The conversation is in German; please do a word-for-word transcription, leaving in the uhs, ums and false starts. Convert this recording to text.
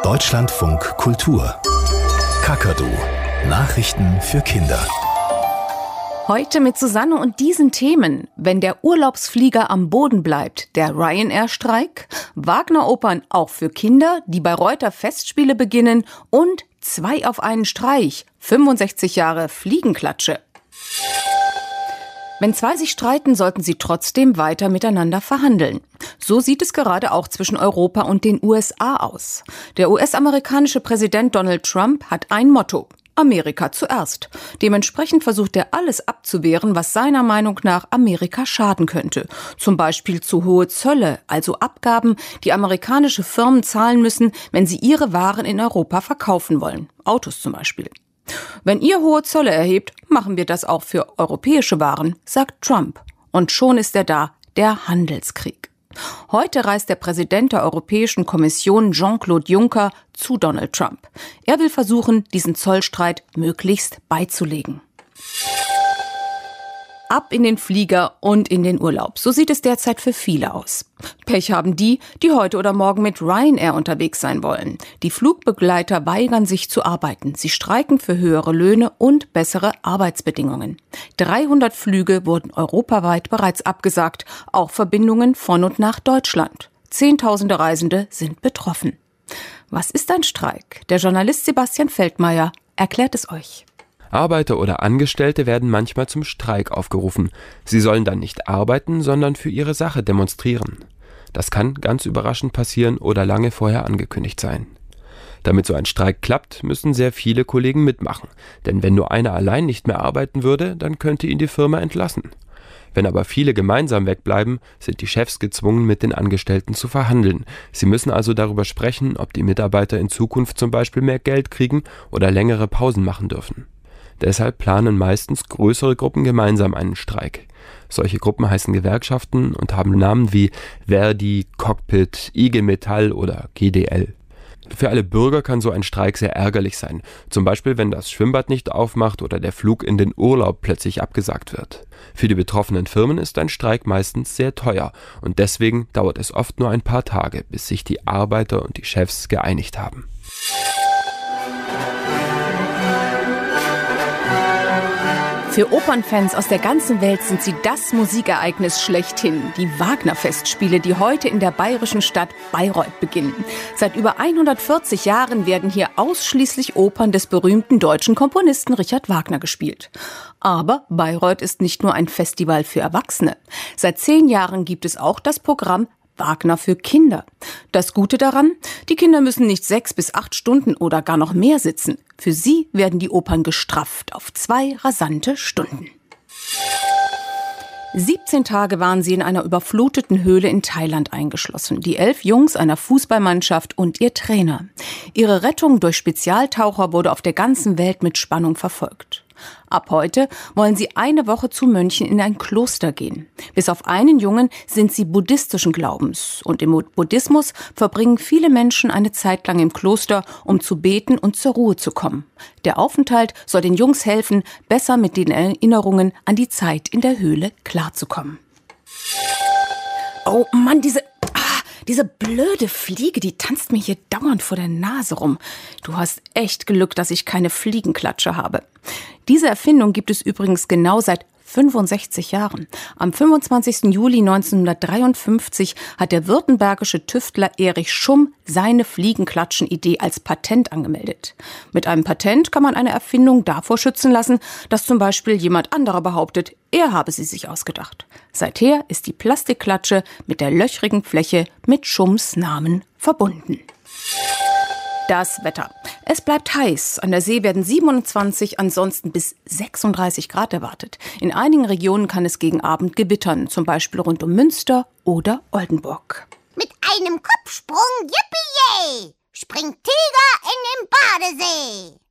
Deutschlandfunk Kultur. Kakadu. Nachrichten für Kinder. Heute mit Susanne und diesen Themen. Wenn der Urlaubsflieger am Boden bleibt, der Ryanair-Streik, Wagner-Opern auch für Kinder, die Bayreuther Festspiele beginnen und zwei auf einen Streich, fünfundsechzig Jahre Fliegenklatsche. Wenn zwei sich streiten, sollten sie trotzdem weiter miteinander verhandeln. So sieht es gerade auch zwischen Europa und den U S A aus. Der U S-amerikanische Präsident Donald Trump hat ein Motto: Amerika zuerst. Dementsprechend versucht er alles abzuwehren, was seiner Meinung nach Amerika schaden könnte. Zum Beispiel zu hohe Zölle, also Abgaben, die amerikanische Firmen zahlen müssen, wenn sie ihre Waren in Europa verkaufen wollen. Autos zum Beispiel. Wenn ihr hohe Zölle erhebt, machen wir das auch für europäische Waren, sagt Trump. Und schon ist er da, der Handelskrieg. Heute reist der Präsident der Europäischen Kommission Jean-Claude Juncker zu Donald Trump. Er will versuchen, diesen Zollstreit möglichst beizulegen. Ab in den Flieger und in den Urlaub. So sieht es derzeit für viele aus. Pech haben die, die heute oder morgen mit Ryanair unterwegs sein wollen. Die Flugbegleiter weigern sich zu arbeiten. Sie streiken für höhere Löhne und bessere Arbeitsbedingungen. dreihundert Flüge wurden europaweit bereits abgesagt, auch Verbindungen von und nach Deutschland. Zehntausende Reisende sind betroffen. Was ist ein Streik? Der Journalist Sebastian Feldmayer erklärt es euch. Arbeiter oder Angestellte werden manchmal zum Streik aufgerufen. Sie sollen dann nicht arbeiten, sondern für ihre Sache demonstrieren. Das kann ganz überraschend passieren oder lange vorher angekündigt sein. Damit so ein Streik klappt, müssen sehr viele Kollegen mitmachen. Denn wenn nur einer allein nicht mehr arbeiten würde, dann könnte ihn die Firma entlassen. Wenn aber viele gemeinsam wegbleiben, sind die Chefs gezwungen, mit den Angestellten zu verhandeln. Sie müssen also darüber sprechen, ob die Mitarbeiter in Zukunft zum Beispiel mehr Geld kriegen oder längere Pausen machen dürfen. Deshalb planen meistens größere Gruppen gemeinsam einen Streik. Solche Gruppen heißen Gewerkschaften und haben Namen wie Verdi, Cockpit, I G Metall oder G D L. Für alle Bürger kann so ein Streik sehr ärgerlich sein. Zum Beispiel, wenn das Schwimmbad nicht aufmacht oder der Flug in den Urlaub plötzlich abgesagt wird. Für die betroffenen Firmen ist ein Streik meistens sehr teuer und deswegen dauert es oft nur ein paar Tage, bis sich die Arbeiter und die Chefs geeinigt haben. Für Opernfans aus der ganzen Welt sind sie das Musikereignis schlechthin, die Wagner-Festspiele, die heute in der bayerischen Stadt Bayreuth beginnen. Seit über hundertvierzig Jahren werden hier ausschließlich Opern des berühmten deutschen Komponisten Richard Wagner gespielt. Aber Bayreuth ist nicht nur ein Festival für Erwachsene. Seit zehn Jahren gibt es auch das Programm Wagner für Kinder. Das Gute daran, die Kinder müssen nicht sechs bis acht Stunden oder gar noch mehr sitzen. Für sie werden die Opern gestrafft auf zwei rasante Stunden. siebzehn Tage waren sie in einer überfluteten Höhle in Thailand eingeschlossen. Die elf Jungs einer Fußballmannschaft und ihr Trainer. Ihre Rettung durch Spezialtaucher wurde auf der ganzen Welt mit Spannung verfolgt. Ab heute wollen sie eine Woche zu Mönchen in ein Kloster gehen. Bis auf einen Jungen sind sie buddhistischen Glaubens. Und im Buddhismus verbringen viele Menschen eine Zeit lang im Kloster, um zu beten und zur Ruhe zu kommen. Der Aufenthalt soll den Jungs helfen, besser mit den Erinnerungen an die Zeit in der Höhle klarzukommen. Oh Mann, diese... Diese blöde Fliege, die tanzt mir hier dauernd vor der Nase rum. Du hast echt Glück, dass ich keine Fliegenklatsche habe. Diese Erfindung gibt es übrigens genau seit fünfundsechzig Jahren. Am fünfundzwanzigsten Juli neunzehnhundertdreiundfünfzig hat der württembergische Tüftler Erich Schumm seine Fliegenklatschen-Idee als Patent angemeldet. Mit einem Patent kann man eine Erfindung davor schützen lassen, dass zum Beispiel jemand anderer behauptet, er habe sie sich ausgedacht. Seither ist die Plastikklatsche mit der löchrigen Fläche mit Schumms Namen verbunden. Das Wetter. Es bleibt heiß. An der See werden siebenundzwanzig, ansonsten bis sechsunddreißig Grad erwartet. In einigen Regionen kann es gegen Abend gewittern, zum Beispiel rund um Münster oder Oldenburg. Mit einem Kopfsprung, yippie, springt Tiger in den Badesee.